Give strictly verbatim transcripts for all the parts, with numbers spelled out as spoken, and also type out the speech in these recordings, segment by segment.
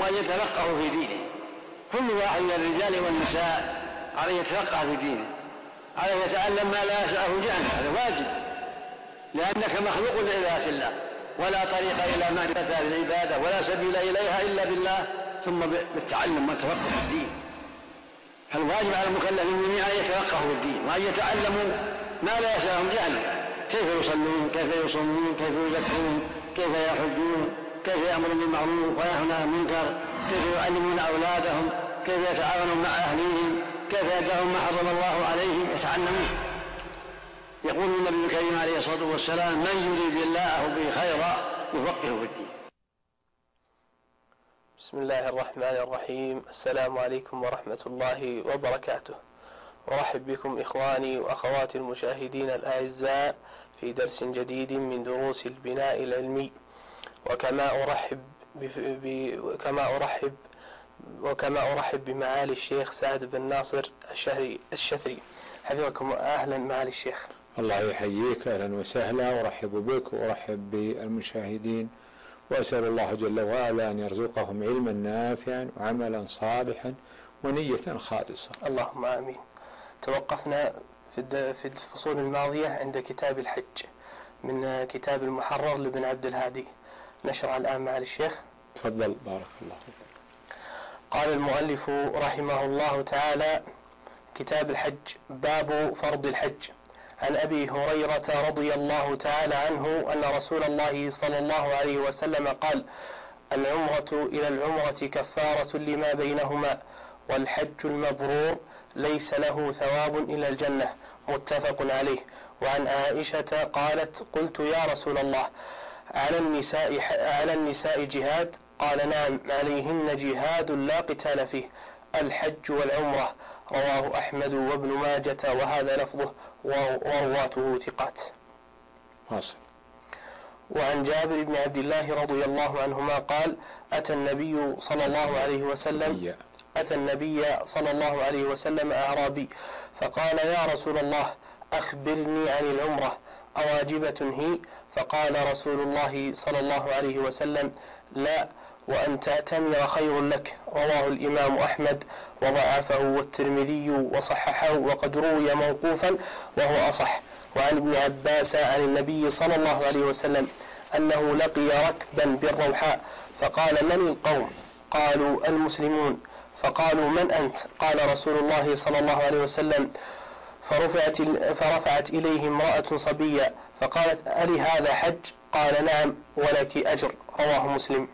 وأن يتفقهوا في دينه. كل واحد من الرجال والنساء عليه يتفقه في دينه، عليه يتعلم ما لا يسعه جهله، هذا واجب، لأنك مخلوق لعبادة الله، ولا طريق إلى معرفة العبادة ولا سبيل إليها إلا بالله ثم بالتعلم والتفقه في الدين. فالواجب على المكلفين جميعا أن يتفقهوا في الدين وأن يتعلموا ما لا يسعهم جهله، كيف يصلون، كيف يصومون، كيف يزكون، كيف يحجون، كيف يأمرون بالمعروف وينهون عن المنكر، كيف يعلمون أولادهم، كيف يتعاونون مع أهليهم، كيف يدعون ما حرم الله عليهم، يتعلمون. يقول النبي الكريم عليه الصلاة والسلام: من يريد الله به خيرا يفقهه في الدين. بسم الله الرحمن الرحيم. السلام عليكم ورحمة الله وبركاته. أرحب بكم إخواني وأخواتي المشاهدين الأعزاء في درس جديد من دروس البناء العلمي، وكما أرحب كما أرحب وكما أرحب بمعالي الشيخ سعد بن ناصر الشهري الشثري. حفظكم. أهلا معالي الشيخ. الله يحييك، أهلا وسهلا، أرحب بك وأرحب بالمشاهدين، وأسأل الله جل وعلا أن يرزقهم علما نافعا وعملا صالحا ونية خالصة. اللهم آمين. توقفنا في الفصول الماضية عند كتاب الحج من كتاب المحرر لابن عبد الهادي. نشرع الآن مع الشيخ. تفضل. بارك الله فيك. قال المؤلف رحمه الله تعالى: كتاب الحج، باب فرض الحج. عن أبي هريرة رضي الله تعالى عنه أن رسول الله صلى الله عليه وسلم قال: العمرة إلى العمرة كفارة لما بينهما، والحج المبرور ليس له ثواب إلى الجنة. متفق عليه. وعن عائشة قالت: قلت يا رسول الله، على النساء, على النساء جهاد؟ قال: نعم، عليهن جهاد لا قتال فيه، الحج والعمرة. رواه أحمد وابن ماجة وهذا لفظه، ورواته ثقات. وعن جابر بن عبد الله رضي الله عنهما قال: أتى النبي صلى الله عليه وسلم أتى النبي صلى الله عليه وسلم أعرابي فقال: يا رسول الله، أخبرني عن العمرة، أواجبة هي؟ فقال رسول الله صلى الله عليه وسلم: لا، وأن تعتمر خير لك. رواه الإمام أحمد وضعفه والترمذي وصححه، وقد روي موقوفا وهو أصح. وعن ابن عباس عن النبي صلى الله عليه وسلم أنه لقي ركبا بالروحاء فقال: من القوم؟ قالوا: المسلمون. فقالوا: من أنت؟ قال رسول الله صلى الله عليه وسلم: فرفعت, فرفعت إليه امرأة صبية فقالت: ألي هذا حج؟ قال: نعم، ولك أجر. رواه مسلم.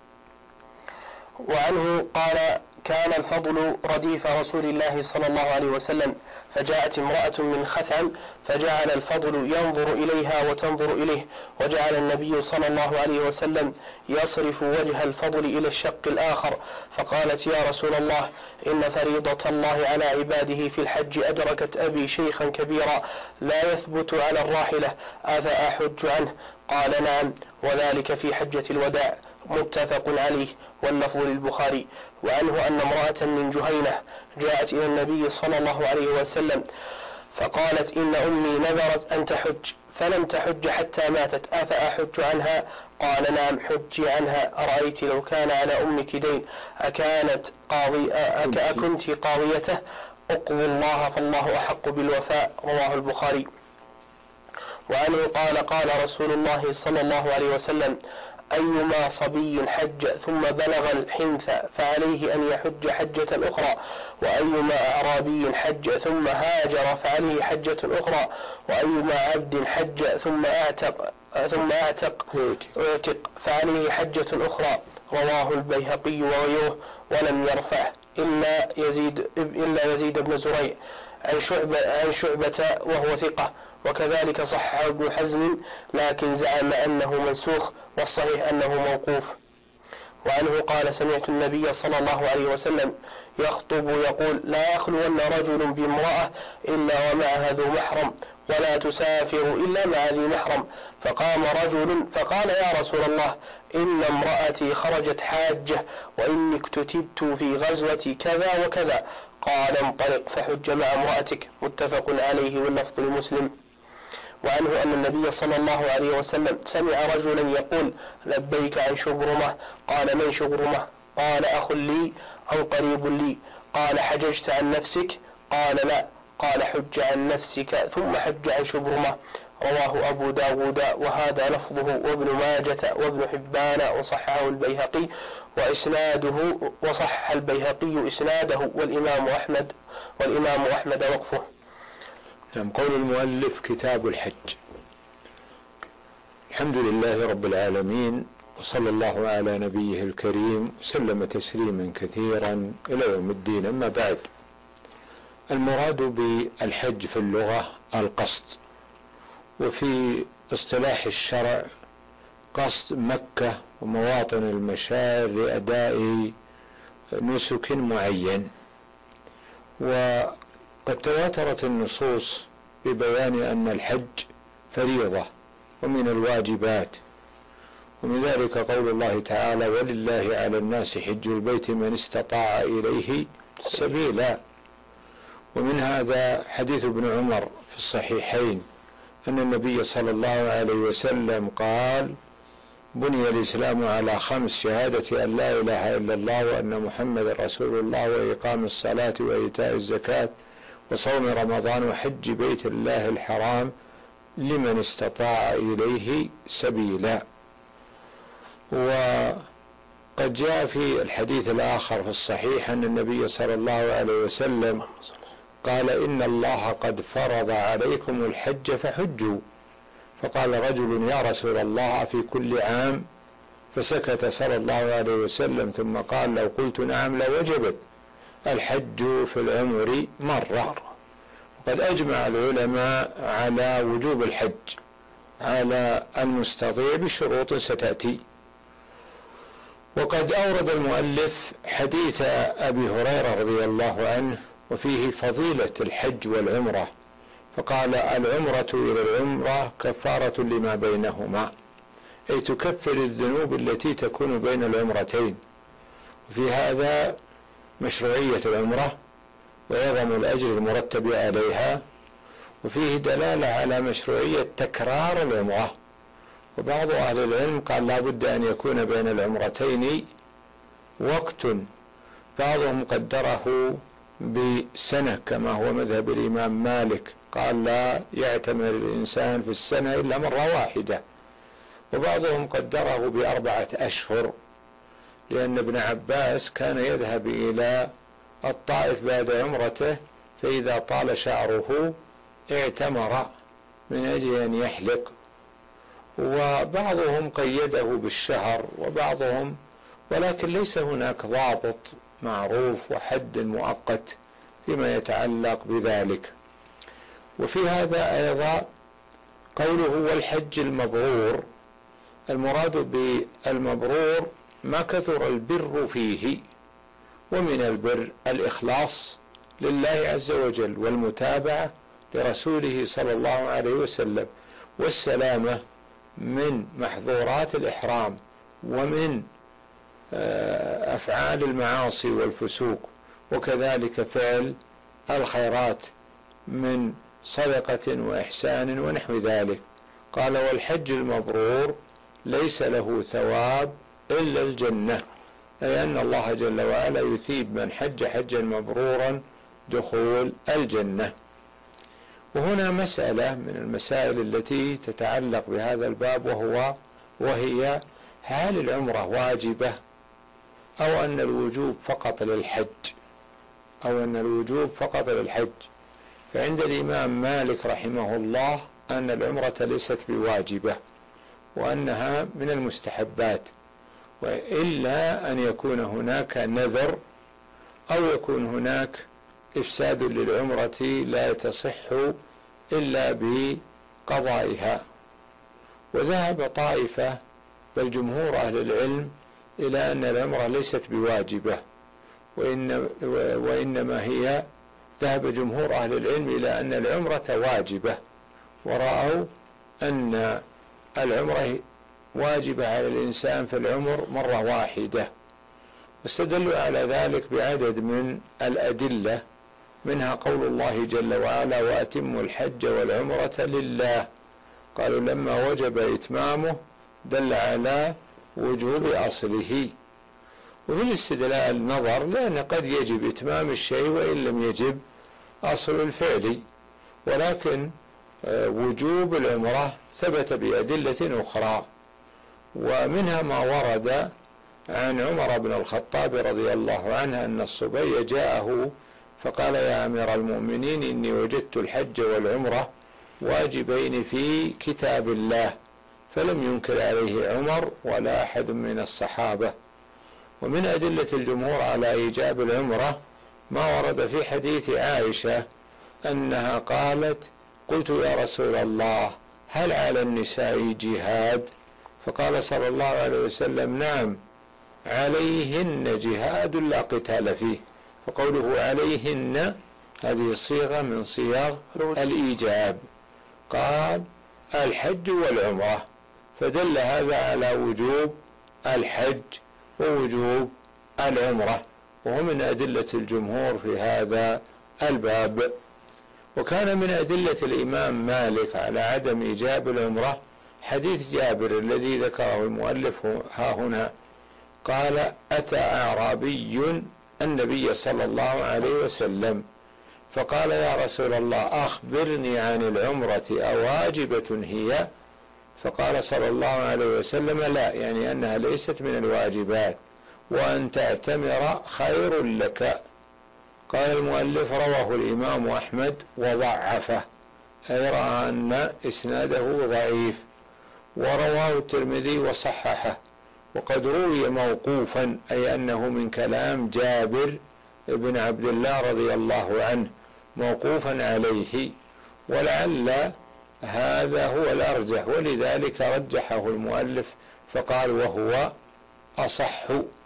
وعنه قال: كان الفضل رديف رسول الله صلى الله عليه وسلم، فجاءت امرأة من خثعم فجعل الفضل ينظر إليها وتنظر إليه، وجعل النبي صلى الله عليه وسلم يصرف وجه الفضل إلى الشق الآخر، فقالت: يا رسول الله، إن فريضة الله على عباده في الحج أدركت أبي شيخا كبيرا لا يثبت على الراحلة، أفأحج عنه؟ قال: نعم، وذلك في حجة الوداع. متفق عليه، واللفظ للبخاري. وعنه أن امرأة من جهينة جاءت إلى النبي صلى الله عليه وسلم فقالت: إن أمي نذرت أن تحج فلم تحج حتى ماتت، أفأحج عنها؟ قال: نعم، حجي عنها. أرأيت لو كان على أمك دين أكانت قاضي أكنت قاضيته؟ أقضي الله فالله أحق بالوفاء. رواه البخاري. وعنه قال: قال رسول الله صلى الله عليه وسلم: أيما صبي حج ثم بلغ الحنث فعليه أن يحج حجة أخرى، وأيما أعرابي حج ثم هاجر فعليه حجة أخرى، وأيما عبد حج ثم أعتق ثم أعتق أعتق فعليه حجة أخرى. رواه البيهقي وغيره، ولم يرفع إلا يزيد إلا يزيد بن زريع عن شعبة, عن شعبة وهو ثقة، وكذلك صححه ابن حزم لكن زعم أنه منسوخ، والصحيح أنه موقوف. وعنه قال: سمعت النبي صلى الله عليه وسلم يخطب يقول: لا يخلون رجل بامرأة إلا ومعها ذو محرم، ولا تسافر إلا مع ذي محرم. فقام رجل فقال: يا رسول الله، إن امرأتي خرجت حاجة، وإني اكتتبت في غزوة كذا وكذا. قال: انطلق فحج مع امرأتك. متفق عليه، واللفظ لمسلم. وعنه أن النبي صلى الله عليه وسلم سمع رجلا يقول: لبيك عن شبرمة. قال: من شبرمة؟ قال أخ لي أو قريب لي؟ قال حججت عن نفسك؟ قال لا. قال حج عن نفسك ثم حج عن شبرمة. رواه أبو داود وهذا لفظه وابن ماجة وابن حبان وصححه البيهقي وإسناده وصح البيهقي إسناده والإمام أحمد والإمام أحمد وقفه. نعم. قول المؤلف كتاب الحج. الحمد لله رب العالمين، وصلى الله على نبيه الكريم وسلم تسليما كثيرا إلى يوم الدين. أما بعد، المراد بالحج في اللغة القصد، وفي اصطلاح الشرع قصد مكة ومواطن المشاعر لأداء نسك معين. وقد تواترت النصوص ببيان أن الحج فريضة ومن الواجبات، ومن ذلك قول الله تعالى: ولله على الناس حج البيت من استطاع إليه سبيلا. ومن هذا حديث ابن عمر في الصحيحين أن النبي صلى الله عليه وسلم قال: بني الإسلام على خمس: شهادة أن لا إله إلا الله وأن محمد رسول الله، وإقام الصلاة وإيتاء الزكاة وصوم رمضان وحج بيت الله الحرام لمن استطاع إليه سبيلا. وقد جاء في الحديث الآخر في الصحيح أن النبي صلى الله عليه وسلم قال: إن الله قد فرض عليكم الحج فحجوا. فقال رجل: يا رسول الله في كل عام؟ فسكت صلى الله عليه وسلم ثم قال: لو قلت نعم لوجبت الحج في العمر مرة. وقد أجمع العلماء على وجوب الحج على المستطيع بشروط ستأتي. وقد أورد المؤلف حديث أبي هريرة رضي الله عنه وفيه فضيلة الحج والعمرة، فقال: العمرة إلى العمرة كفارة لما بينهما، أي تكفر الذنوب التي تكون بين العمرتين. وفي هذا مشروعية العمرة ويعظم الأجر المرتب عليها، وفيه دلالة على مشروعية تكرار العمرة. وبعض أهل العلم قال لا بد أن يكون بين العمرتين وقت، بعضهم قدره بسنة كما هو مذهب الإمام مالك، قال لا يعتمر الإنسان في السنة إلا مرة واحدة. وبعضهم قدره بأربعة أشهر، لأن ابن عباس كان يذهب إلى الطائف بعد عمرته، فإذا طال شعره اعتمر من أجل أن يحلق. وبعضهم قيده بالشهر وبعضهم، ولكن ليس هناك ضابط معروف وحد مؤقت فيما يتعلق بذلك. وفي هذا أيضا قوله والحج المبرور، المراد بالمبرور ما كثر البر فيه، ومن البر الإخلاص لله عز وجل والمتابعة لرسوله صلى الله عليه وسلم، والسلامة من محظورات الإحرام ومن أفعال المعاصي والفسوق، وكذلك فعل الخيرات من صدقة وإحسان ونحو ذلك. قال والحج المبرور ليس له ثواب إلا الجنة، أي أن الله جل وعلا يثيب من حج حجا مبرورا دخول الجنة. وهنا مسألة من المسائل التي تتعلق بهذا الباب، وهو وهي هل العمرة واجبة أو أن الوجوب فقط للحج أو أن الوجوب فقط للحج. فعند الإمام مالك رحمه الله أن العمرة ليست بواجبة، وأنها من المستحبات، وإلا أن يكون هناك نذر أو يكون هناك إفساد للعمرة لا تصح إلا بقضائها. وذهب طائفة بل جمهور أهل العلم إلى أن العمرة ليست بواجبة، وإن وإنما هي ذهب جمهور أهل العلم إلى أن العمرة واجبة، ورأوا أن العمرة واجبة على الإنسان في العمر مرة واحدة، واستدلوا على ذلك بعدد من الأدلة، منها قول الله جل وعلا وأتموا الحج والعمرة لله. قالوا لما وجب إتمامه دل على وجوب أصله. وفي الاستدلال نظر، لأن قد يجب إتمام الشيء وإن لم يجب أصل الفعل، ولكن وجوب العمرة ثبت بأدلة أخرى، ومنها ما ورد عن عمر بن الخطاب رضي الله عنه أن الصبي جاءه فقال: يا أمير المؤمنين، إني وجدت الحج والعمرة واجبين في كتاب الله، فلم ينكر عليه عمر ولا أحد من الصحابة. ومن أدلة الجمهور على إيجاب العمرة ما ورد في حديث عائشة أنها قالت: قلت يا رسول الله، هل على النساء جهاد؟ فقال صلى الله عليه وسلم: نعم، عليهن جهاد لا قتال فيه. فقوله عليهن هذه صيغة من صيغ الإيجاب، قال الحج والعمرة، فدل هذا على وجوب الحج ووجوب العمرة، وهو من أدلة الجمهور في هذا الباب. وكان من أدلة الإمام مالك على عدم إيجاب العمرة حديث جابر الذي ذكره المؤلف ها هنا، قال: أتى أعرابي النبي صلى الله عليه وسلم فقال: يا رسول الله، أخبرني عن العمرة أواجبة هي؟ فقال صلى الله عليه وسلم: لا، يعني أنها ليست من الواجبات، وأن تعتمر خير لك. قال المؤلف: رواه الإمام أحمد وضعفه، أي رأى أن إسناده ضعيف، ورواه الترمذي وصححه. وقد روي موقوفا، أي أنه من كلام جابر بن عبد الله رضي الله عنه موقوفا عليه، ولعل هذا هو الأرجح، ولذلك رجحه المؤلف فقال: وهو أصح.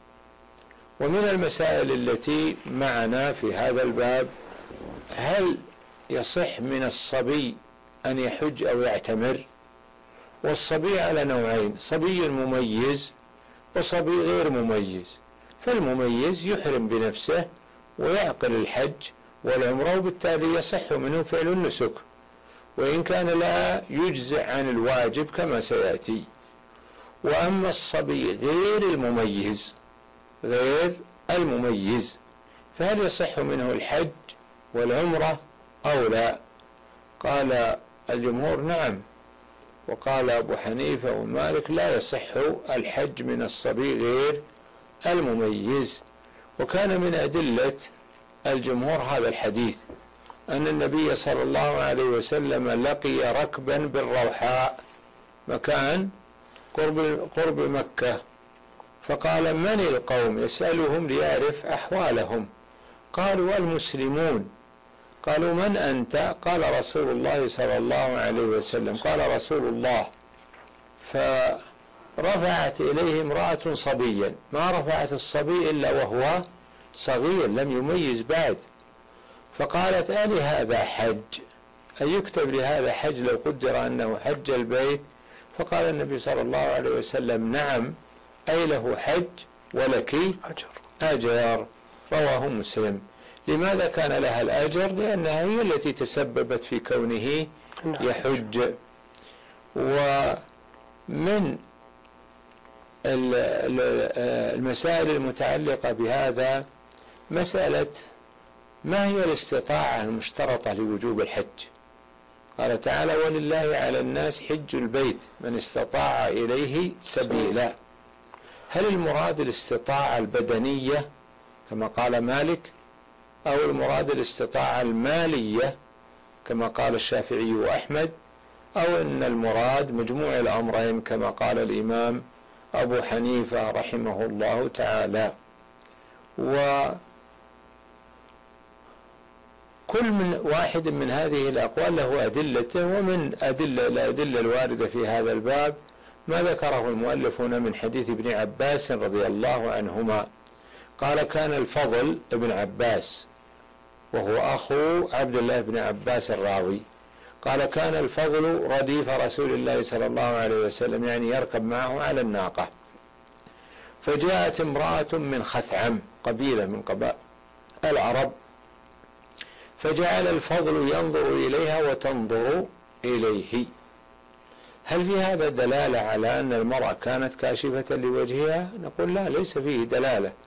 ومن المسائل التي معنا في هذا الباب: هل يصح من الصبي أن يحج أو يعتمر؟ والصبي على نوعين: صبي مميز وصبي غير مميز. فالمميز يحرم بنفسه ويعقل الحج والعمرة، وبالتالي يصح منه فعل النسك، وإن كان لا يجزع عن الواجب كما سيأتي. وأما الصبي غير المميز غير المميز فهل يصح منه الحج والعمرة أو لا؟ قال الجمهور: نعم. وقال أبو حنيفة ومالك: لا يصح الحج من الصبي غير المميز. وكان من أدلة الجمهور هذا الحديث أن النبي صلى الله عليه وسلم لقي ركبا بالروحاء، مكان قرب, قرب مكة، فقال: من القوم؟ يسألهم ليعرف أحوالهم. قالوا: المسلمون. قالوا: من أنت؟ قال: رسول الله صلى الله عليه وسلم. قال رسول الله: فرفعت إليه امرأة صبيا، ما رفعت الصبي إلا وهو صغير لم يميز بعد، فقالت: ألي هذا حج؟ أي يكتب لهذا حج لو قدر أنه حج البيت؟ فقال النبي صلى الله عليه وسلم: نعم، أي له حج ولك أجر, أجر. رواه مسلم. لماذا كان لها الأجر؟ لأنها هي التي تسببت في كونه يحج. ومن المسائل المتعلقة بهذا مسألة: ما هي الاستطاعة المشترطة لوجوب الحج؟ قال تعالى: ولله على الناس حج البيت من استطاع إليه سبيلا. هل المراد الاستطاعة البدنية كما قال مالك، أو المراد الاستطاعة المالية كما قال الشافعي وأحمد، أو أن المراد مجموع الأمرين كما قال الإمام أبو حنيفة رحمه الله تعالى؟ وكل من واحد من هذه الأقوال له أدلته. ومن أدلة الأدلة الواردة في هذا الباب ما ذكره المؤلف هنا من حديث ابن عباس رضي الله عنهما، قال: كان الفضل ابن عباس وهو أخو عبد الله بن عباس الراوي، قال: كان الفضل رديف رسول الله صلى الله عليه وسلم، يعني يركب معه على الناقة، فجاءت امرأة من خثعم، قبيلة من قبائل العرب، فجعل الفضل ينظر إليها وتنظر إليه. هل في هذا دلالة على أن المرأة كانت كاشفة لوجهها؟ نقول لا، ليس فيه دلالة،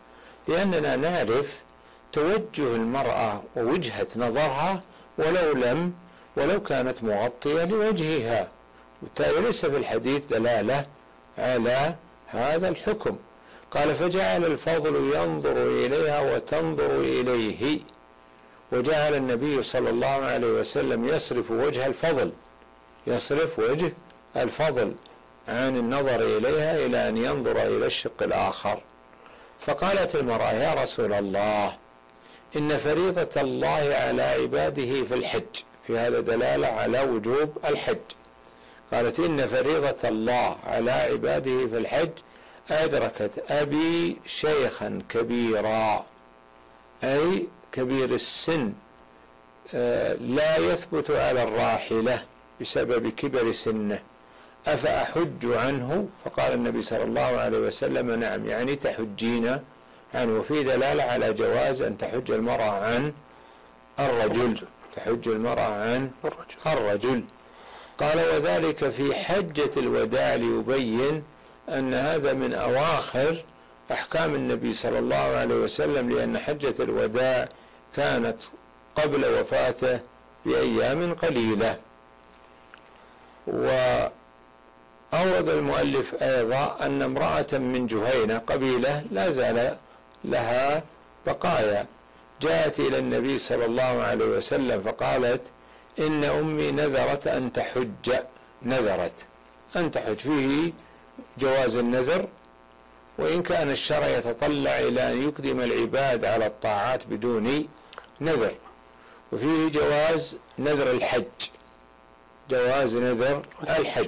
لأننا نعرف توجه المرأة ووجهة نظرها ولو لم ولو كانت مغطية لوجهها، وبالتالي ليس في الحديث دلالة على هذا الحكم. قال فجعل الفضل ينظر إليها وتنظر إليه، وجعل النبي صلى الله عليه وسلم يصرف وجه الفضل يصرف وجه الفضل عن النظر إليها إلى أن ينظر إلى الشق الآخر. فقالت المرأة يا رسول الله إن فريضة الله على عباده في الحج، في هذا دلالة على وجوب الحج. قالت إن فريضة الله على عباده في الحج أدركت أبي شيخا كبيرا، أي كبير السن لا يثبت على الراحلة بسبب كبر سنه، أفأحج عنه؟ فقال النبي صلى الله عليه وسلم نعم، يعني تحجين عنه. وفي دلالة على جواز أن تحج المرأة عن الرجل تحج المرأة عن الرجل. قال وذلك في حجة الوداع ليبين أن هذا من أواخر أحكام النبي صلى الله عليه وسلم، لأن حجة الوداع كانت قبل وفاته بأيام قليلة. وأورد المؤلف أيضا أن امرأة من جهينة قبيلة لا زال لها بقايا جاءت إلى النبي صلى الله عليه وسلم فقالت إن أمي نذرت أن تحج نذرت أن تحج فيه جواز النذر، وإن كان الشرع يتطلع إلى أن يقدم العباد على الطاعات بدون نذر، وفيه جواز نذر الحج جواز نذر الحج.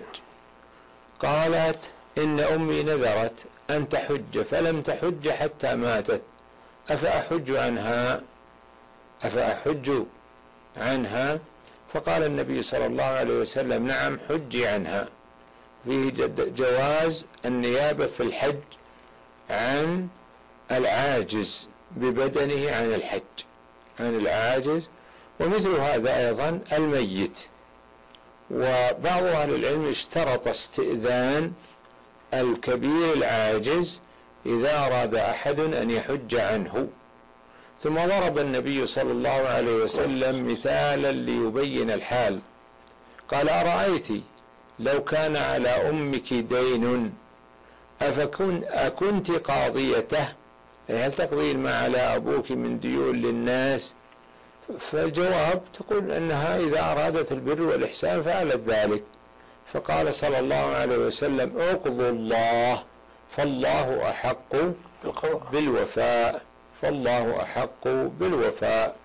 قالت إن أمي نذرت أن تحج فلم تحج حتى ماتت، أفأحج عنها أفأحج عنها فقال النبي صلى الله عليه وسلم نعم حجي عنها. فيه جواز النيابة في الحج عن العاجز ببدنه عن الحج عن العاجز، ومثل هذا أيضا الميت. وبعض أهل العلم اشترط استئذان الكبير العاجز إذا أراد أحد أن يحج عنه. ثم ضرب النبي صلى الله عليه وسلم مثالا ليبين الحال، قال أرأيت لو كان على أمك دين أفكن أكنت قاضيته، هل تقضين ما على أبوك من ديون للناس؟ فالجواب تقول أنها إذا أرادت البر والإحسان فعلت ذلك. فقال صلى الله عليه وسلم اقضوا الله فالله أحق بالوفاء فالله أحق بالوفاء.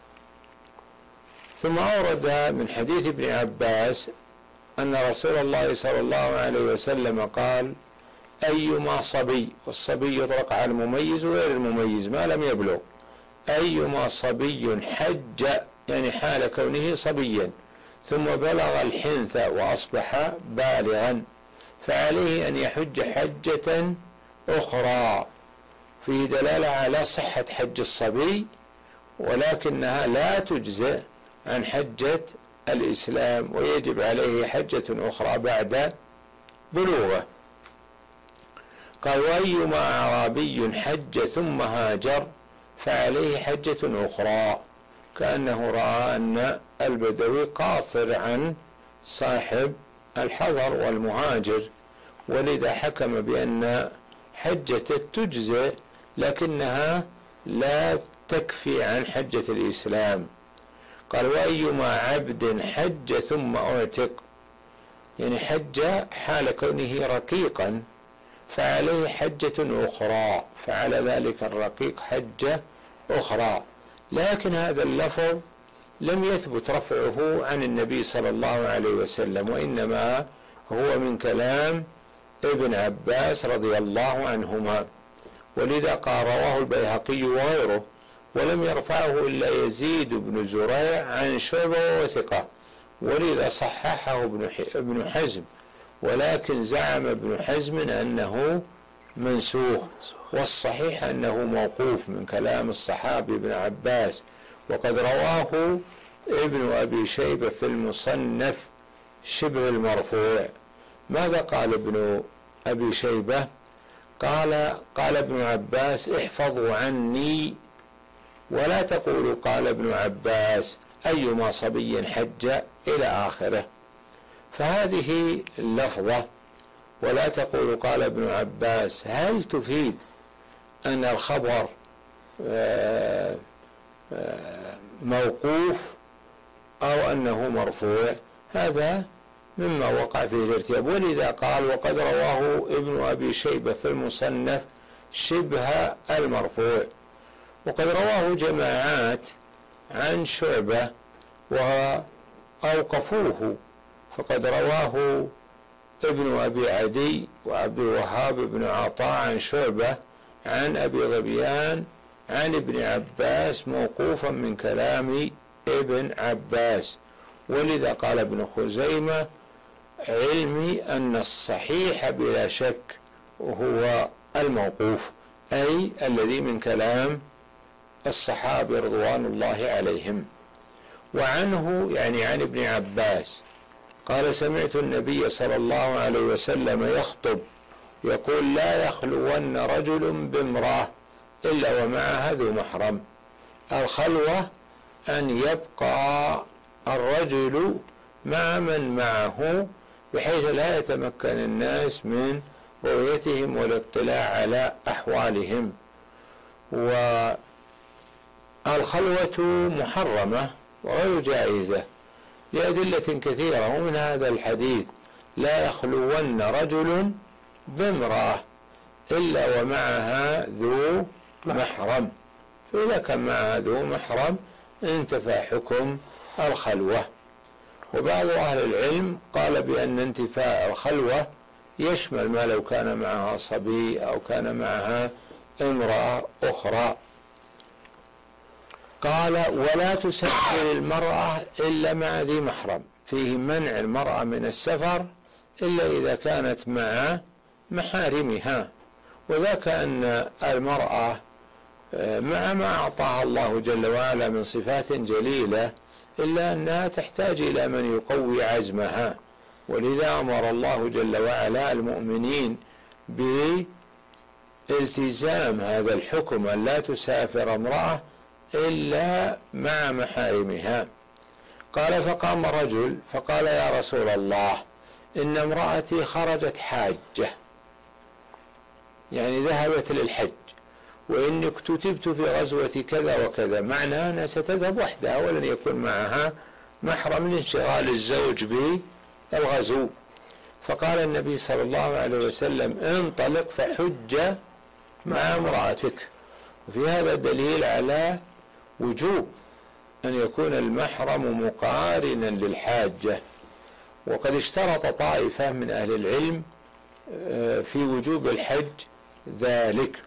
ثم أورد من حديث ابن عباس أن رسول الله صلى الله عليه وسلم قال أيما صبي، والصبي يطلق على المميز وغير المميز ما لم يبلغ، أيما صبي حج يعني حال كونه صبيا ثم بلغ الحنث وأصبح بالغا فعليه أن يحج حجة أخرى. في دلالة على صحة حج الصبي، ولكنها لا تجزئ عن حجة الإسلام، ويجب عليه حجة أخرى بعد بلوغه. قال وأيما أعرابي حج ثم هاجر فعليه حجة أخرى، كأنه رأى أن البدوي قاصر عن صاحب الحضر والمهاجر، ولذا حكم بأن حجة تجزئ لكنها لا تكفي عن حجة الإسلام. قال وأيما عبد حج ثم أعتق، يعني حج حال كونه رقيقا فعليه حجة أخرى، فعلى ذلك الرقيق حجة أخرى. لكن هذا اللفظ لم يثبت رفعه عن النبي صلى الله عليه وسلم، وإنما هو من كلام ابن عباس رضي الله عنهما، ولذا قال رواه البيهقي وغيره، ولم يرفعه إلا يزيد بن زريع عن شعبة وثقة، ولذا صححه ابن حزم، ولكن زعم ابن حزم أنه منسوخ، والصحيح أنه موقوف من كلام الصحابي ابن عباس، وقد رواه ابن أبي شيبة في المصنف شبه المرفوع. ماذا قال ابن أبي شيبة؟ قال قال ابن عباس احفظوا عني، ولا تقولوا قال ابن عباس أيما صبي حج إلى آخره. فهذه اللفظة ولا تقولوا قال ابن عباس هل تفيد أن الخبر موقوف أو أنه مرفوع؟ هذا مما وقع فيه الارتياب، ولذا قال وقد رواه ابن أبي شيبة في المصنف شبه المرفوع، وقد رواه جماعات عن شعبة وأوقفوه، فقد رواه ابن أبي عدي وعبد الوهاب بن عطاء عن شعبة عن أبي ظبيان عن ابن عباس موقوفا من كلام ابن عباس. ولذا قال ابن خزيمة علمي أن الصحيح بلا شك هو الموقوف، أي الذي من كلام الصحابة رضوان الله عليهم. وعنه يعني عن ابن عباس قال سمعت النبي صلى الله عليه وسلم يخطب يقول لا يخلون رجل بامرأة إلا ومعها ذو محرم. الخلوة أن يبقى الرجل مع من معه بحيث لا يتمكن الناس من رؤيتهم والاطلاع على أحوالهم. والخلوة محرمة وغير جائزة لأدلة كثيرة، ومن هذا الحديث لا يخلون رجل بامرأة إلا ومعها ذو محرم، فإذا كان معها ذو محرم انتفى حكم الخلوة. وبعض أهل العلم قال بأن انتفاء الخلوة يشمل ما لو كان معها صبي أو كان معها امرأة أخرى. قال ولا تسافر المرأة إلا مع ذي محرم، فيه منع المرأة من السفر إلا إذا كانت مع محارمها، وذاك أن المرأة مع ما أعطاها الله جل وعلا من صفات جليلة إلا أنها تحتاج إلى من يقوي عزمها، ولذا أمر الله جل وعلا المؤمنين بالتزام هذا الحكم أن لا تسافر امرأة إلا مع محارمها. قال فقام رجل فقال يا رسول الله إن امرأتي خرجت حاجة، يعني ذهبت للحج، وإني اكتتبت في غزوة كذا وكذا، معناه أنها ستذهب وحدها ولن يكون معها محرم لانشغال الزوج بالغزو. فقال النبي صلى الله عليه وسلم انطلق فحج مع امرأتك. وفي هذا دليل على وجوب أن يكون المحرم مقارنا للحاجة، وقد اشترط طائفة من أهل العلم في وجوب الحج ذلك،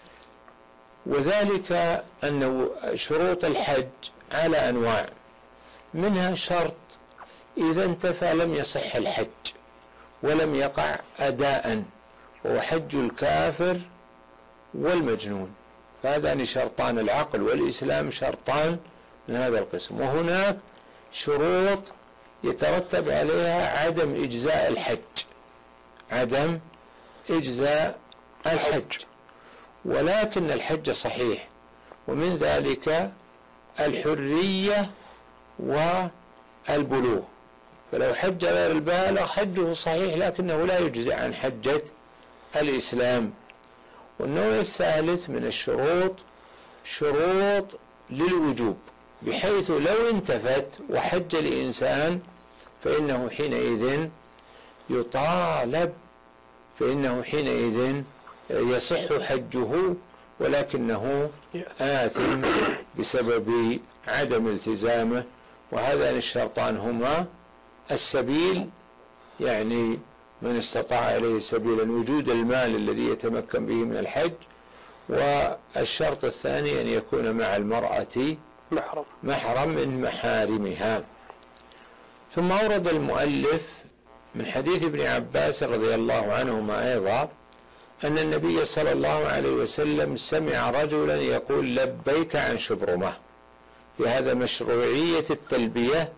وذلك أن شروط الحج على أنواع، منها شرط إذا انتفى لم يصح الحج ولم يقع أداء، وهو حج الكافر والمجنون، فهذان شرطان العقل والإسلام شرطان من هذا القسم. وهناك شروط يترتب عليها عدم إجزاء الحج، عدم إجزاء الحج، ولكن الحج صحيح، ومن ذلك الحرية والبلوغ، فلو حج غير البالغ حجه صحيح لكنه لا يجزئ عن حجة الإسلام. والنوع الثالث من الشروط شروط للوجوب، بحيث لو انتفت وحج الإنسان فإنه حينئذ يطالب، فإنه حينئذ يصح حجه ولكنه آثم بسبب عدم التزامه. وهذان الشرطان هما السبيل، يعني من استطاع إليه سبيلا، وجود المال الذي يتمكن به من الحج، والشرط الثاني أن يكون مع المرأة محرم, محرم من محارمها. ثم أورد المؤلف من حديث ابن عباس رضي الله عنهما أيضا أن النبي صلى الله عليه وسلم سمع رجلا يقول لبيك عن شبرمة، في هذا مشروعية التلبية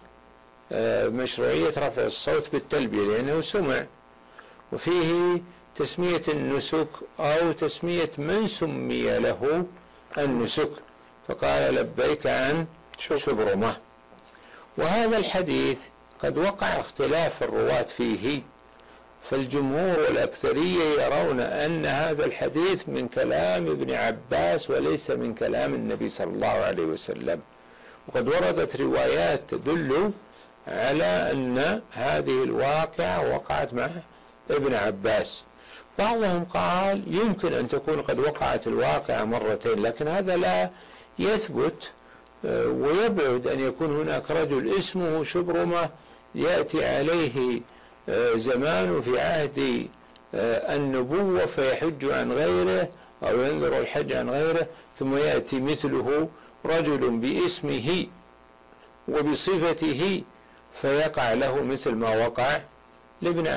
بمشروعية رفع الصوت بالتلبية لأنه سمع، وفيه تسمية النسك أو تسمية من سمي له النسك، فقال لبيك عن شبرمة. وهذا الحديث قد وقع اختلاف الرواة فيه، فالجمهور والأكثرية يرون أن هذا الحديث من كلام ابن عباس وليس من كلام النبي صلى الله عليه وسلم، وقد وردت روايات تدل على أن هذه الواقعة وقعت مع ابن عباس. بعضهم قال يمكن أن تكون قد وقعت الواقعة مرتين، لكن هذا لا يثبت، ويبعد أن يكون هناك رجل اسمه شبرمة يأتي عليه زمان في عهد النبوة فيحج عن غيره أو ينذر الحج عن غيره، ثم يأتي مثله رجل باسمه وبصفته فيقع له مثل ما وقع لابن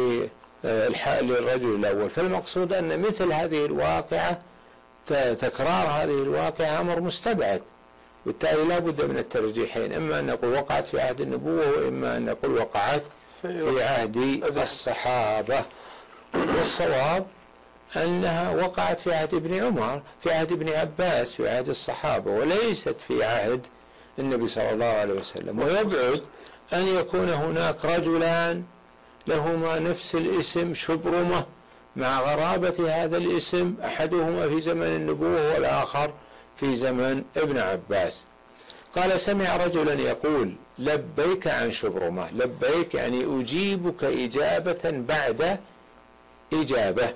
للرجل الأول. فالمقصود أن مثل هذه الواقعة، تكرار هذه الواقعة أمر مستبعد، بالتالي لا بد من الترجيحين، إما أن نقول وقعت في عهد النبوة وإما أن نقول وقعت في عهد الصحابة. والصواب أنها وقعت في عهد ابن عمر، في عهد ابن عباس، في عهد الصحابة، وليست في عهد النبي صلى الله عليه وسلم. ويبعد أن يكون هناك رجلان لهما نفس الاسم شبرمة مع غرابة هذا الاسم، أحدهما في زمن النبوة والآخر في زمن ابن عباس. قال سمع رجلا يقول لبيك عن شبرمة، لبيك يعني أجيبك إجابة بعد إجابة.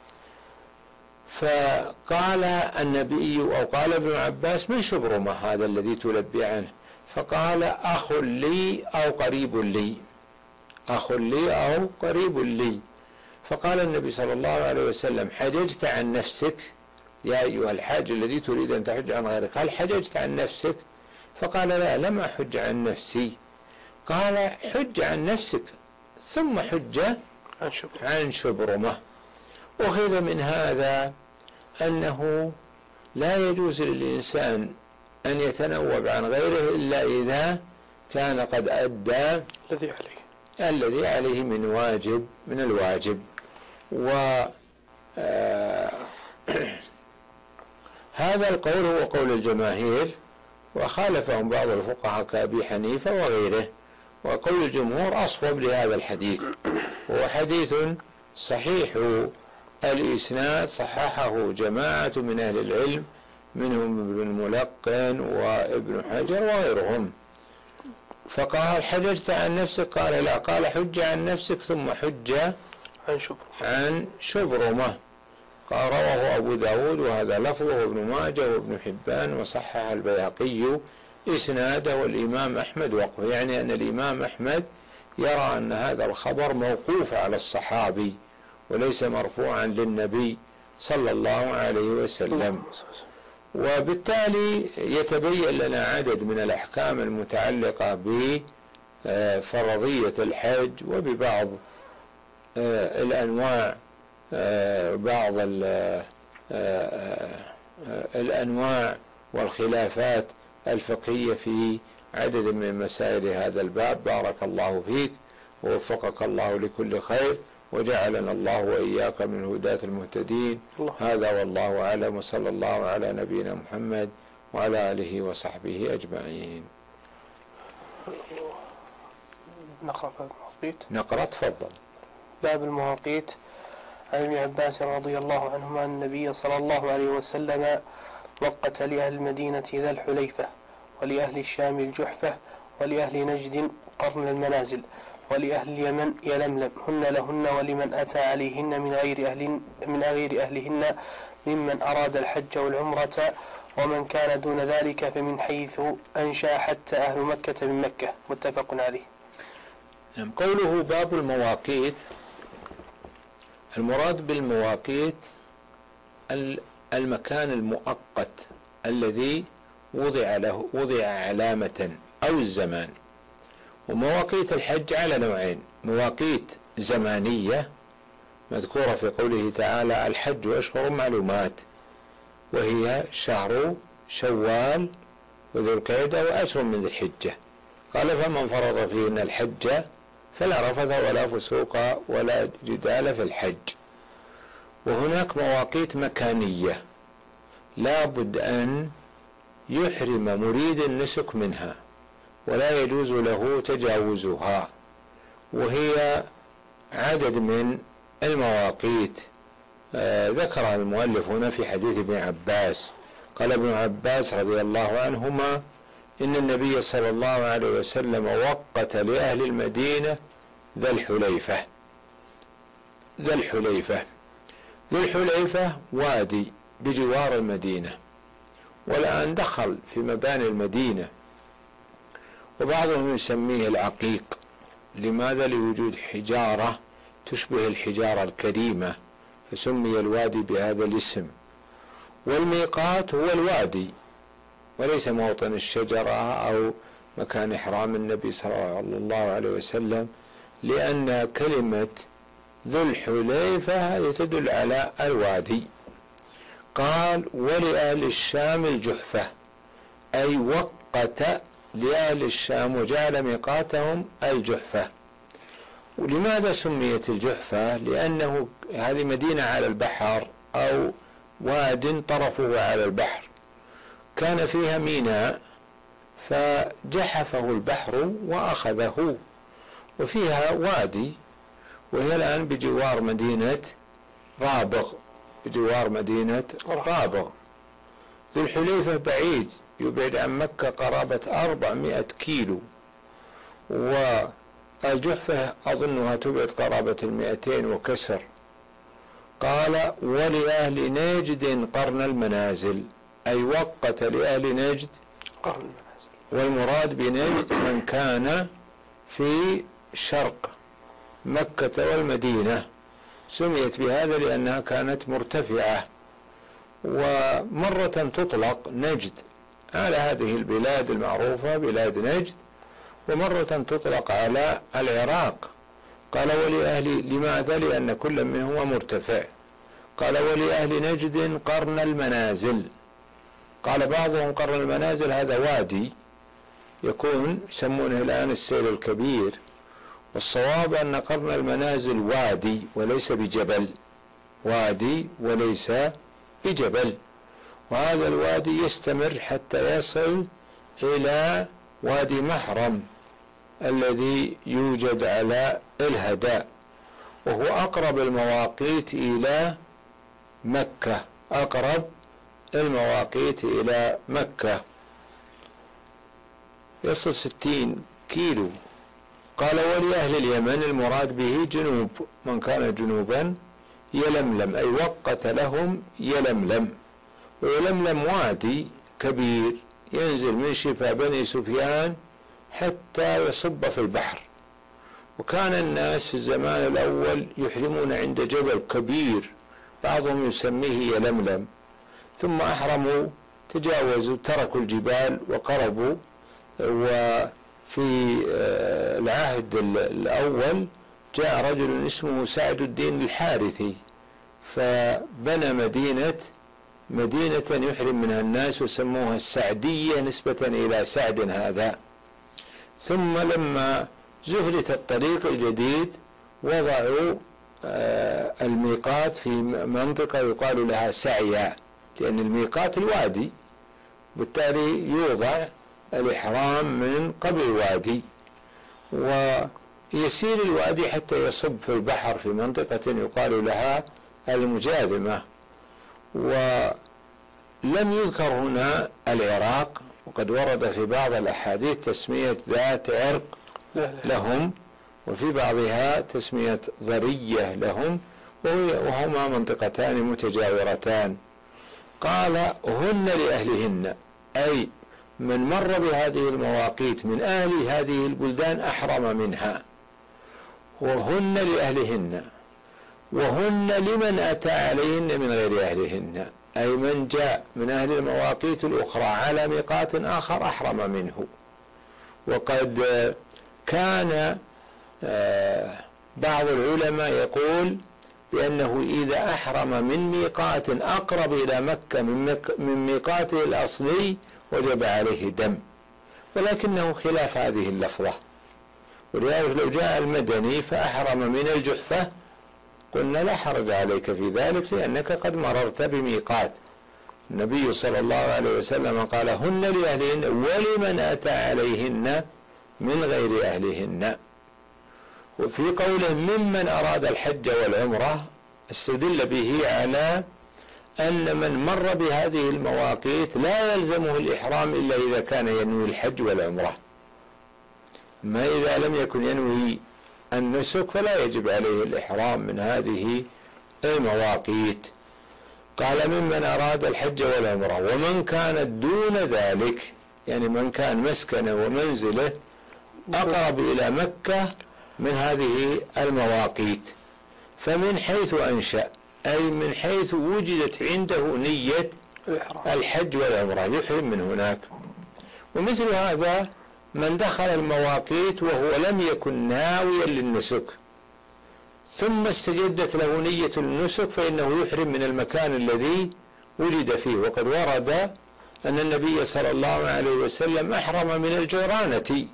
فقال النبي أو قال ابن عباس من شبرمة هذا الذي تلبي عنه؟ فقال أخ لي أو قريب لي، أخ لي أو قريب لي. فقال النبي صلى الله عليه وسلم حججت عن نفسك يا أيها الحاج الذي تريد أن تحج عن غيرك، هل حججت عن نفسك؟ فقال لا، لم أحج عن نفسي. قال حج عن نفسك ثم حج عن شبرمة. أخذ من هذا أنه لا يجوز للإنسان أن يتنوب عن غيره إلا إذا كان قد أدى الذي عليه الذي عليه من واجب من الواجب. و هذا القول هو قول الجماهير، وخالفهم بعض الفقهاء كأبي حنيفة وغيره، وقول الجمهور أصوب لهذا الحديث، وهو حديث صحيح الإسناد، صححه جماعة من أهل العلم منهم ابن الملقن وابن حجر وغيرهم. فقال حججت عن نفسك؟ قال لا، قال حج عن نفسك ثم حج عن شبرمة, عن شبرمة. قال رواه أبو داود وهذا لفظه وابن ماجه وابن حبان، وصحح البيهقي إسناده والإمام أحمد وقفه، يعني أن الإمام أحمد يرى أن هذا الخبر موقوف على الصحابي وليس مرفوعا للنبي صلى الله عليه وسلم. وبالتالي يتبين لنا عدد من الأحكام المتعلقة بفرضية الحج وببعض الأنواع بعض الأنواع والخلافات الفقهية في عدد من مسائل هذا الباب. بارك الله فيك ووفقك الله لكل خير، وجعلنا الله وإياك من هداة المهتدين. هذا والله أعلم، وصلى الله على نبينا محمد وعلى آله وصحبه أجمعين. نقرأ باب المواقيت. نقرأ تفضل. باب المواقيت. عن ابن عباس رضي الله عنهما أن النبي صلى الله عليه وسلم وقت لأهل المدينة ذا الحليفة، ولأهل الشام الجحفة، ولأهل نجد قرن المنازل، ولأهل اليمن يلملم، هن لهن ولمن أتى عليهن من غير أهل من غير أهلهن ممن أراد الحج والعمرة، ومن كان دون ذلك فمن حيث أنشأ حتى أهل مكة من مكة. متفق عليه. قوله باب المواقيت، المراد بالمواقيت المكان المؤقت الذي وضع له وضع علامة أو الزمان. ومواقيت الحج على نوعين: مواقيت زمانية مذكورة في قوله تعالى الحج أشهر معلومات، وهي شهر شوال وذو القعدة وأشهر من ذي الحجة. قال فمن فرض فيهن الحج فلا رفث ولا فسوق ولا جدال في الحج. وهناك مواقيت مكانية لا بد أن يحرم مريد النسك منها ولا يجوز له تجاوزها، وهي عدد من المواقيت آه ذكرها المؤلف هنا في حديث ابن عباس. قال ابن عباس رضي الله عنهما إن النبي صلى الله عليه وسلم وقت لأهل المدينة ذا الحليفة. ذا الحليفة ذو الحليفة وادي بجوار المدينة، والآن دخل في مباني المدينة، وبعضهم يسميه العقيق. لماذا؟ لوجود حجارة تشبه الحجارة الكريمة فسمي الوادي بهذا الاسم. والميقات هو الوادي وليس موطن الشجرة أو مكان إحرام النبي صلى الله عليه وسلم، لأن كلمة ذو الحليفة تدل على الوادي. قال ولأهل الشام الجحفة، أي وقت لأهل الشام وجعل ميقاتهم الجحفة. ولماذا سميت الجحفة؟ لأنه هذه مدينة على البحر أو واد طرفه على البحر، كان فيها ميناء فجحفه البحر وأخذه، وفيها وادي، وهي الآن بجوار مدينة رابغ بجوار مدينة رابغ. ذو الحليفة بعيد، يبعد عن مكة قرابة أربعمائة كيلو، والجحفة أظنها تبعد قرابة المئتين وكسر. قال ولأهل نجد قرن المنازل، أي وقت لأهل نجد قرن المنازل، والمراد بنجد من كان في شرق مكة والمدينة. سميت بهذا لأنها كانت مرتفعة، ومرة تطلق نجد على هذه البلاد المعروفة بلاد نجد، ومرة تطلق على العراق. قال ولأهل، لماذا؟ لأن كل منهما مرتفع. قال ولأهل نجد قرن المنازل. قال بعضهم قرن المنازل هذا وادي يكون يسمونه الآن السيل الكبير، والصواب أن قرن المنازل وادي وليس بجبل، وادي وليس بجبل، وهذا الوادي يستمر حتى يصل إلى وادي محرم الذي يوجد على الهداء، وهو أقرب المواقيت إلى مكة، أقرب المواقيت إلى مكة، يصل ستين كيلو. قال ولأهل اليمن المراد به جنوب، من كان جنوبا يلملم، أي وقت لهم يلملم. ويلملم وادي كبير ينزل من شفا بني سفيان حتى يصب في البحر، وكان الناس في الزمان الأول يحرمون عند جبل كبير بعضهم يسميه يلملم، ثم أحرموا تجاوزوا تركوا الجبال وقربوا. وفي العهد الأول جاء رجل اسمه سعد الدين الحارثي فبنى مدينة مدينة يحرم منها الناس وسموها السعدية نسبة إلى سعد هذا. ثم لما زهرت الطريق الجديد وضعوا الميقات في منطقة يقال لها سعيا، لأن الميقات الوادي، بالتالي يوضع الإحرام من قبل الوادي، ويسير الوادي حتى يصب في البحر في منطقة يقال لها المجاذمة. ولم يذكر هنا العراق، وقد ورد في بعض الأحاديث تسمية ذات عرق لهم، وفي بعضها تسمية ذرية لهم، وهما منطقتان متجاورتان. قال هن لأهلهن، أي من مر بهذه المواقيت من أهل هذه البلدان أحرم منها، وهن لأهلهن، وهن لمن أتى عليهن من غير أهلهن، أي من جاء من أهل المواقيت الأخرى على ميقات آخر أحرم منه. وقد كان بعض العلماء يقول بأنه إذا أحرم من ميقات أقرب إلى مكة من ميقاته الأصلي وجب عليه دم، ولكنه خلاف هذه اللفظة. ولذلك لو جاء المدني فأحرم من الجحفة قلنا لا حرج عليك في ذلك لأنك قد مررت بميقات. النبي صلى الله عليه وسلم قال هن لأهلهن ولمن أتى عليهن من غير أهلهن. وفي قوله ممن أراد الحج والعمرة استدل به على أن من مر بهذه المواقيت لا يلزمه الإحرام إلا إذا كان ينوي الحج والعمرة. ما إذا لم يكن ينوي النسك فلا يجب عليه الإحرام من هذه المواقيت. قال ممن أراد الحج والعمرة ومن كانت دون ذلك، يعني من كان مسكنه ومنزله أقرب إلى مكة من هذه المواقيت، فمن حيث أنشأ أي من حيث وجدت عنده نية الحج والعمرة يحرم من هناك. ومثل هذا من دخل المواقيت وهو لم يكن ناويا للنسك ثم استجدت له نية النسك فإنه يحرم من المكان الذي ولد فيه. وقد ورد أن النبي صلى الله عليه وسلم أحرم من الجيرانة،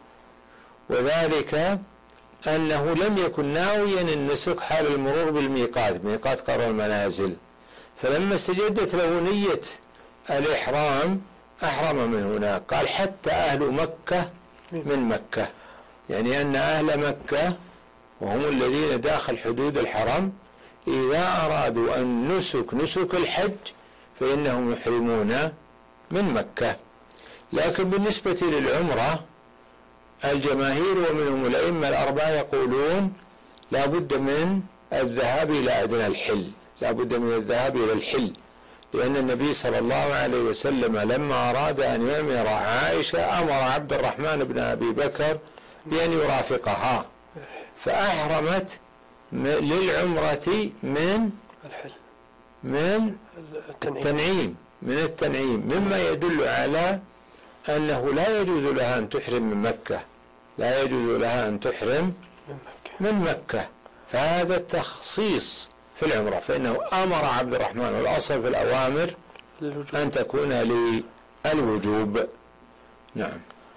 وذلك أنه لم يكن ناويا النسك حال المرور بالميقات، ميقات قرى المنازل، فلما استجدت له نية الإحرام أحرم من هناك. قال حتى أهل مكة من مكة، يعني أن أهل مكة وهم الذين داخل حدود الحرم إذا أرادوا أن نسك نسك الحج فإنهم يحرمون من مكة. لكن بالنسبة للعمرة الجماهير ومنهم الأئمة الأربعة يقولون لا بد من الذهاب إلى أدنى الحل، لا بد من الذهاب إلى الحل، لأن النبي صلى الله عليه وسلم لما أراد أن يأمر عائشة أمر عبد الرحمن بن أبي بكر بأن يرافقها، فأحرمت للعمرة من من التنعيم من التنعيم مما يدل على أنه لا يجوز لها أن تحرم من مكة، لا يجوز لها أن تحرم من مكة. فهذا التخصيص في العمرة، فإنه أمر عبد الرحمن، والأصل في الأوامر أن تكون للوجوب. نعم.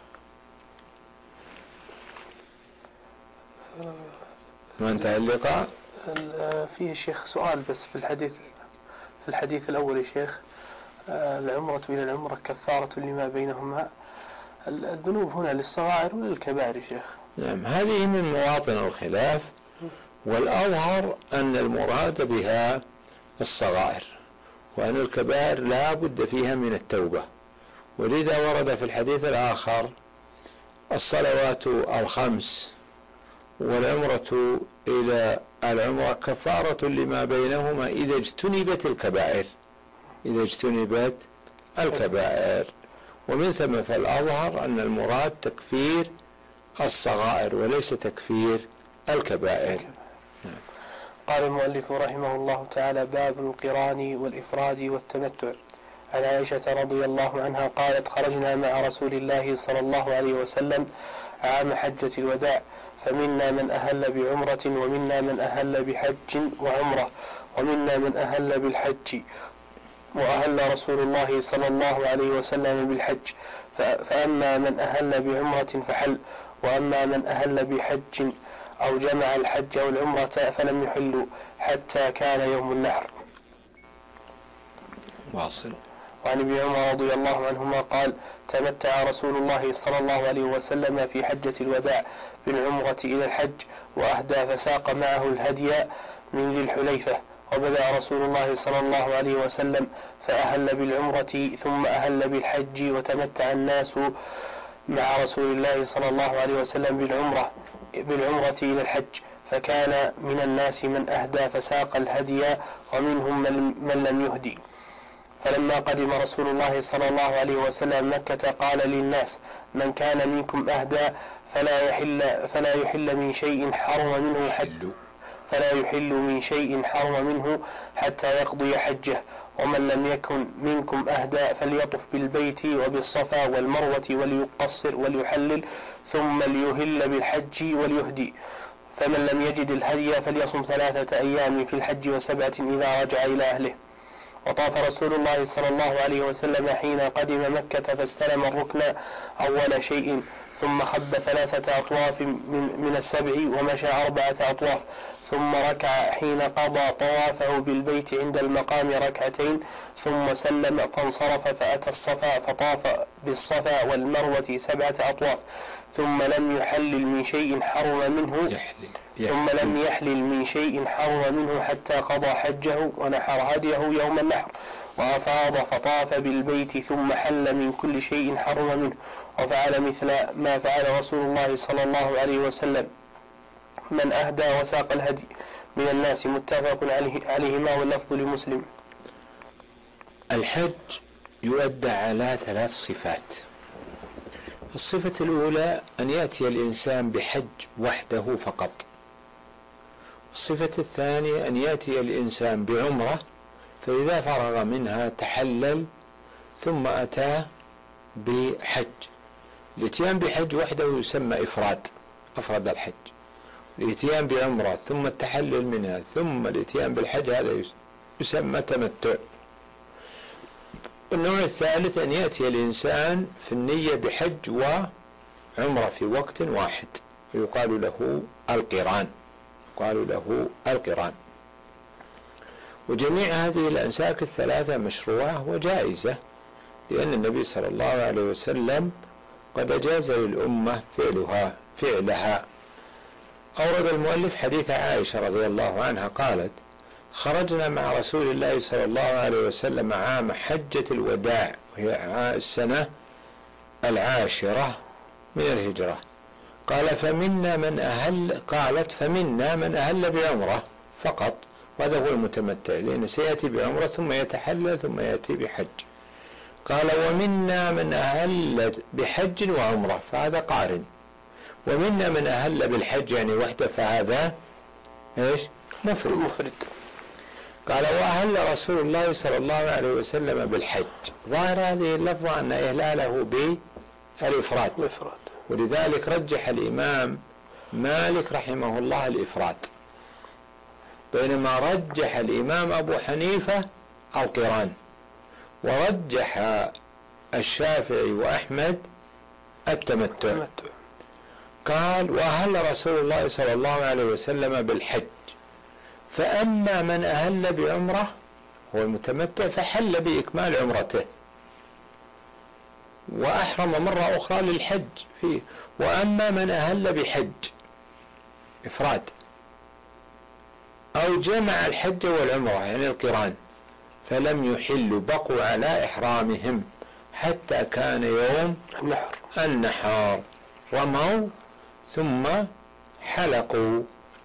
ما انتهى اللقاء؟ فيه شيخ سؤال بس في الحديث في الحديث الأول يا شيخ، العمرة إلى العمرة كفارة لما بينهما، الذنوب هنا للصغائر ولا للكبائر يا شيخ؟ نعم، هذه من مواطن الخلاف، والأظهر أن المراد بها الصغائر، وأن الكبائر لا بد فيها من التوبة. ولذا ورد في الحديث الآخر الصلوات الخمس والعمرة إلى العمرة كفارة لما بينهما إذا اجتنبت الكبائر، إذا اجتنبت الكبائر. ومن ثم فالأظهر أن المراد تكفير الصغائر وليس تكفير الكبائر. قال المؤلف رحمه الله تعالى: باب القران والإفراد والتمتع. عن عائشة رضي الله عنها قالت: خرجنا مع رسول الله صلى الله عليه وسلم عام حجة الوداع، فمنا من أهل بعمرة ومنا من أهل بحج وعمرة ومنا من أهل بالحج، وأهل رسول الله صلى الله عليه وسلم بالحج، فأما من أهل بعمرة فحل، وأما من أهل بحج أو جمع الحج والعمرة فلم يحلوا حتى كان يوم النحر. واصل. وعن ابن عمر رضي الله عنهما قال: تمتع رسول الله صلى الله عليه وسلم في حجة الوداع بالعمرة إلى الحج، وأهدى فساق معه الهدي من ذي الحليفة. وبدأ رسول الله صلى الله عليه وسلم فأهل بالعمرة ثم أهل بالحج، وتمتع الناس مع رسول الله صلى الله عليه وسلم بالعمرة بالعمرة إلى الحج، فكان من الناس من أهدى فساق الهدي ومنهم من لم يهدي. فلما قدم رسول الله صلى الله عليه وسلم مكة قال للناس: من كان منكم أهدى فلا يحل فلا يحل من شيء حرم منه حتى فلا يحل من شيء حرم منه حتى يقضي حجه، ومن لم يكن منكم أهدى فليطف بالبيت وبالصفا والمروة وليقصر وليحلل ثم ليهل بالحج وليهدي. فمن لم يجد الهدي فليصم ثلاثة أيام في الحج وسبعة إذا رجع إلى أهله. وطاف رسول الله صلى الله عليه وسلم حين قدم مكة فاستلم الركن أول شيء، ثم خب ثلاثة أطواف من السبع ومشى أربعة أطواف، ثم ركع حين قضى طوافه بالبيت عند المقام ركعتين، ثم سلم فانصرف فأتى الصفا فطاف بالصفا والمروة سبعة أطواف، ثم لم يحلل من شيء حرم منه يحلل. يحلل. ثم لم يحلل من شيء حرم منه حتى قضى حجه ونحر هديه يوم النحر، وأفاض فطاف بالبيت ثم حل من كل شيء حرم منه، وفعل مثل ما فعل رسول الله صلى الله عليه وسلم من أهدى وساق الهدي من الناس. متفق عليهما واللفظ لمسلم. الحج يؤدى على ثلاث صفات. الصفة الأولى أن يأتي الإنسان بحج وحده فقط. الصفة الثانية أن يأتي الإنسان بعمرة فإذا فرغ منها تحلل ثم أتى بحج. الاتيان بحج وحده يسمى إفراد، أفرد الحج. الاتيان بعمرة ثم التحلل منها ثم الاتيان بالحج هذا يسمى تمتع. النوع الثالث أن يأتي الإنسان في النية بحج وعمرة في وقت واحد ويقال له القران، يقال له القران. وجميع هذه الأنساك الثلاثة مشروعة وجائزة، لأن النبي صلى الله عليه وسلم قد أجاز للأمة فعلها فعلها. أورد المؤلف حديث عائشة رضي الله عنها قالت: خرجنا مع رسول الله صلى الله عليه وسلم عام حجة الوداع، وهي السنة العاشرة من الهجرة. قال: فمنا من أهل قالت فمنا من أهل بعمرة فقط، وهذا هو المتمتع، لأن سيأتي بعمرة ثم يتحلل ثم يأتي بحج. قال: ومنا من أهل بحج وعمرة فهذا قارن، ومنا من أهل بالحج يعني وحده فهذا إيش؟ مفرد. مفرد. قال: وأهل رسول الله صلى الله عليه وسلم بالحج. ظاهر هذه اللفظة أن إهلاله بالإفراد، ولذلك رجح الإمام مالك رحمه الله الإفراد، بينما رجح الإمام أبو حنيفة القران، ورجح الشافعي وأحمد التمتع. قال: وأهل رسول الله صلى الله عليه وسلم بالحج، فأما من أهل بعمرة هو المتمتع فحل بإكمال عمرته وأحرم مرة أخرى للحج فيه. وأما من أهل بحج إفراد أو جمع الحج والعمرة يعني القران فلم يحل، بقوا على إحرامهم حتى كان يوم النحر, النحر رموا ثم حلقوا.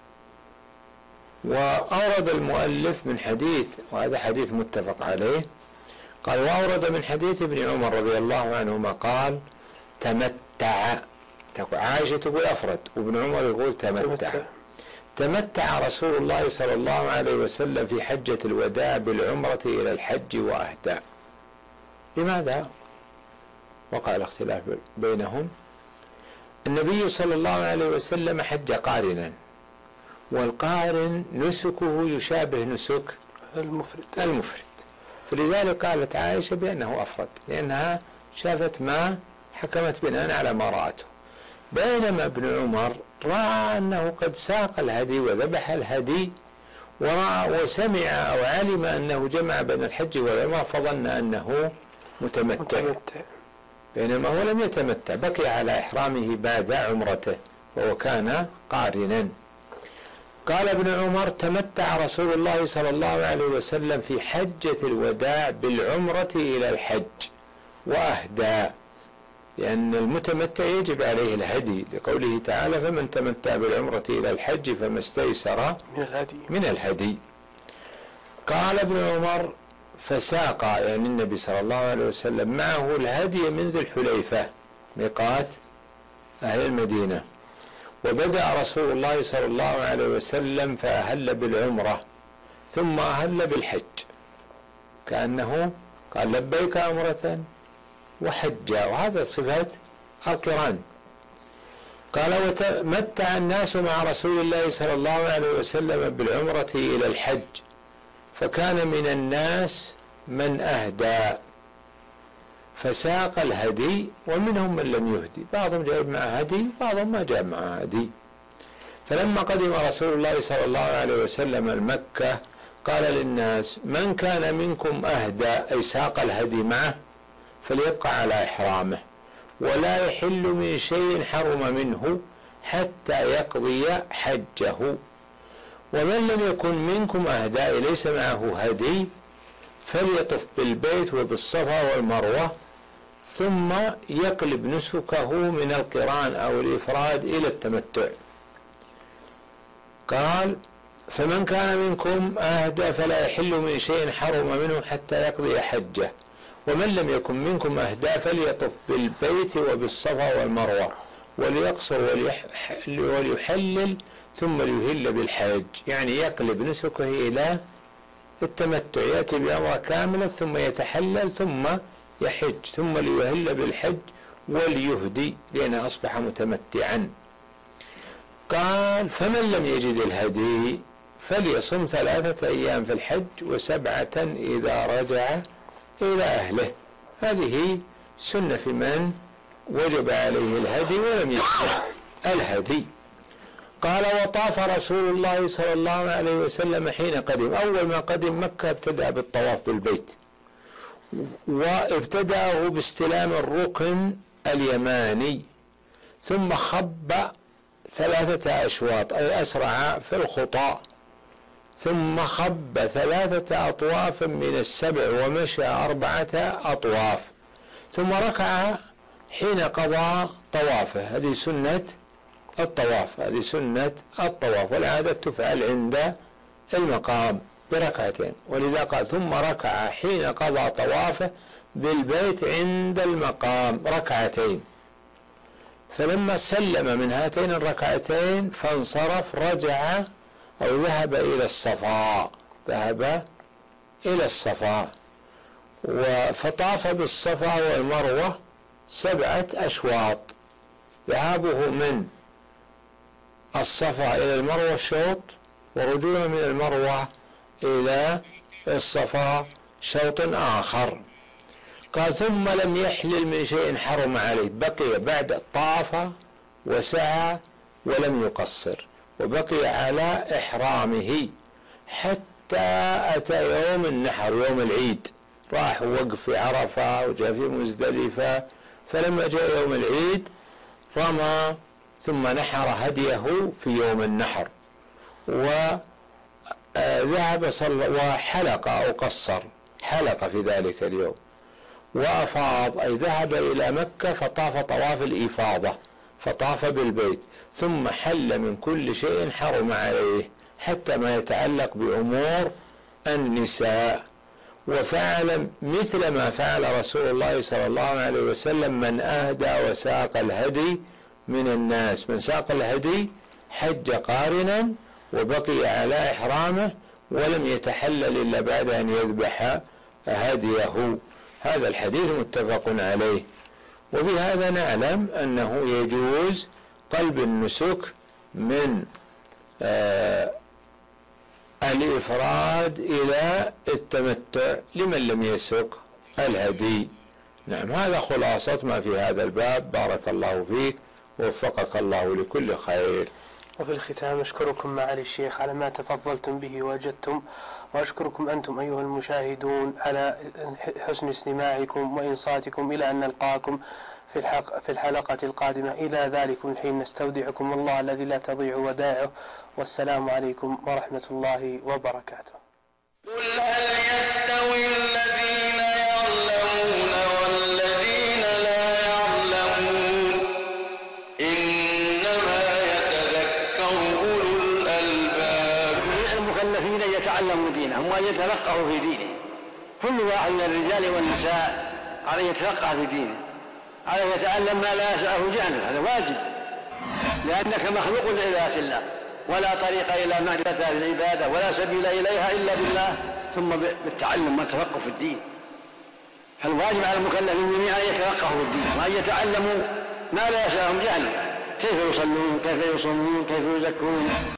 وأورد المؤلف من حديث، وهذا حديث متفق عليه، قال: وأورد من حديث ابن عمر رضي الله عنهما قال: تمتع. عائشة تقول أفرد وابن عمر يقول تمتع. تمتع رسول الله صلى الله عليه وسلم في حجة الوداع بالعمرة إلى الحج وأهدى. لماذا وقع الاختلاف بينهم؟ النبي صلى الله عليه وسلم حج قارنا، والقارن نسكه يشابه نسك المفرد المفرد فلذلك قالت عائشة بأنه أفرد، لأنها شافت ما حكمت بناء على ما رأته. بينما ابن عمر رأى أنه قد ساق الهدي وذبح الهدي ورأى وسمع أو علم أنه جمع بين الحج والعمرة فظن أنه متمتع، بينما هو لم يتمتع، بقي على إحرامه بعد عمرته وهو كان قارنا. قال ابن عمر: تمتع رسول الله صلى الله عليه وسلم في حجة الوداع بالعمرة إلى الحج وأهدى، لأن المتمتع يجب عليه الهدي لقوله تعالى: فمن تمتع بالعمرة إلى الحج فما استيسر من الهدي, من الهدي. قال ابن عمر: فساق يعني النبي صلى الله عليه وسلم معه الهدي من ذي الحليفة ميقات أهل المدينة، وبدأ رسول الله صلى الله عليه وسلم فأهل بالعمرة ثم أهل بالحج، كأنه قال: لبيك عمرة وحجا، وهذا صفة القران. قال: وتمتع الناس مع رسول الله صلى الله عليه وسلم بالعمرة إلى الحج، فكان من الناس من أهدى فساق الهدي، ومنهم من لم يهدي، بعضهم جاءب معه هدي، بعضهم ما جاءب معه هدي. فلما قدم رسول الله صلى الله عليه وسلم المكة قال للناس: من كان منكم أهدى أي ساق الهدي معه فليبقى على إحرامه، ولا يحل من شيء حرم منه حتى يقضي حجه. ومن لم يكن منكم أهدى ليس معه هدي فليطف بالبيت وبالصفا والمروة، ثم يقلب نسكه من القران أو الإفراد إلى التمتع. قال: فمن كان منكم أهدى فلا يحل من شيء حرم منه حتى يقضي حجه، ومن لم يكن منكم أهدى فليطف بالبيت وبالصفا والمروة، وليقصر وليحلل ثم ليهل بالحج، يعني يقلب نسكه إلى التمتع، يأتي بأمر كاملة ثم يتحلل ثم يحج، ثم ليهل بالحج وليهدي لأنه أصبح متمتعا. قال: فمن لم يجد الهدي فليصم ثلاثة أيام في الحج وسبعة إذا رجع إلى أهله. هذه سنة في من وجب عليه الهدي ولم يجد الهدي. قال: وطاف رسول الله صلى الله عليه وسلم حين قدم. أول ما قدم مكة ابتدأ بالطواف بالبيت، وابتدأه باستلام الركن اليماني، ثم خب ثلاثة أشواط أي أسرع في الخطى، ثم خب ثلاثة أطواف من السبع ومشى أربعة أطواف، ثم ركع حين قضى طوافه. هذه سنة الطواف، هذه سنة الطواف، والعادة تفعل عند المقام بركعتين، ولذا قال: ثم ركع حين قضى طوافه بالبيت عند المقام ركعتين. فلما سلم من هاتين الركعتين فانصرف رجع أو ذهب إلى الصفا، ذهب إلى الصفا فطاف بالصفا والمروة سبعة أشواط، ذهابه من الصفا إلى المروة شوط، ورجوعه من المروة إلى الصفا شوط آخر. قال: ثم لم يحلل من شيء حرم عليه، بقي بعد طاف وسعى ولم يقصر، وبقي على إحرامه حتى أتى يوم النحر يوم العيد، راح وقف في عرفة وجاء في مزدلفة، فلما جاء يوم العيد رمى ثم نحر هديه في يوم النحر، وذهب صلى وحلق أو قصر، حلق في ذلك اليوم، وأفاض أي ذهب إلى مكة فطاف طواف الإفاضة، فطاف بالبيت، ثم حل من كل شيء حرم عليه حتى ما يتعلق بأمور النساء، وفعل مثل ما فعل رسول الله صلى الله عليه وسلم من أهدى وساق الهدي من الناس. من ساق الهدي حج قارنا وبقي على إحرامه ولم يتحلل إلا بعد أن يذبح هديه. هذا الحديث متفق عليه. وبهذا نعلم أنه يجوز قلب النسك من آه الإفراد إلى التمتع لمن لم يسق الهدي. نعم، هذا خلاصة ما في هذا الباب. بارك الله فيك ووفقك الله لكل خير. وفي الختام أشكركم معالي الشيخ على ما تفضلتم به وجدتم، وأشكركم أنتم أيها المشاهدون على حسن استماعكم وإنصاتكم. إلى أن نلقاكم في, الحق في الحلقة القادمة. إلى ذلكم الحين نستودعكم الله الذي لا تضيع ودائعه، والسلام عليكم ورحمة الله وبركاته. قل هل يستوي الذين يعلمون والذين لا يعلمون؟ إنما يتذكر أولو الألباب. المكلفين يتعلموا دينهم وأن يتفقهوا في دينه. كل واحد من الرجال والنساء عليه يتفقه في دينه، عليه يتعلم ما لا يسعه جهله، هذا واجب، لأنك مخلوق لذات الله، ولا طريق إلى معرفة هذه العبادة ولا سبيل إليها إلا بالله، ثم بالتعلم والتفقه في الدين. فالواجب على المكلفين جميعا أن يتفقهوا في الدين وأن يتعلموا ما لا يسعهم جهله، كيف يصلون، كيف يصومون، كيف يزكون.